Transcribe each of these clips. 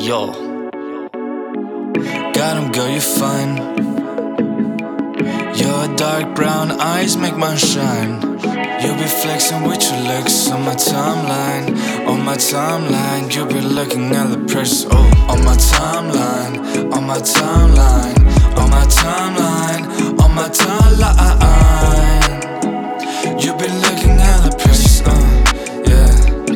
Yo, got him, girl, you're fine. Your dark brown eyes make mine shine. You be flexing with your looks on my timeline. On my timeline, you be looking at the press. Oh, on my timeline, on my timeline, on my timeline, on my timeline. You be looking at the press. Yeah.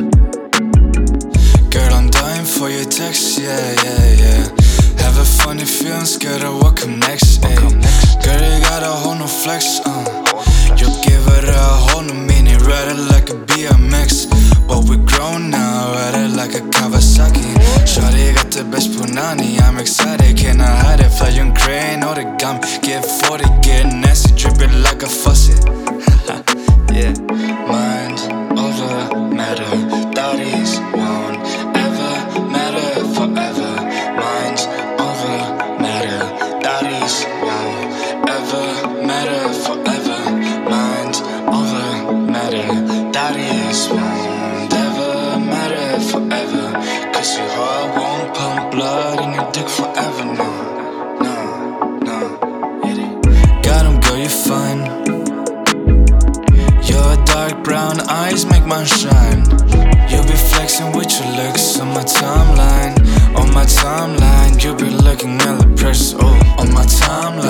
Girl, I'm dying for your text. Yeah. Have a funny feeling, scared of what come next. Ay. Girl, you got a whole new flex. You give it a whole new meaning, ride it like a BMX. But we grown now, ride it like a Kawasaki. Shawty got the best punani, I'm excited, can I hide it? Fly young crane or the gum, get 40, get nasty, drip it like a faucet. Yeah, mind over matter, bodies won't ever matter forever. Mind over matter, bodies won't ever matter forever. Mind over matter, bodies won't ever matter forever. Cause your heart won't pump blood in your dick forever. No. Got him, girl, you're fine. Your dark brown eyes make mine shine. You be flexing with your looks on my timeline. On my timeline, you be looking at the press. Oh, on my timeline.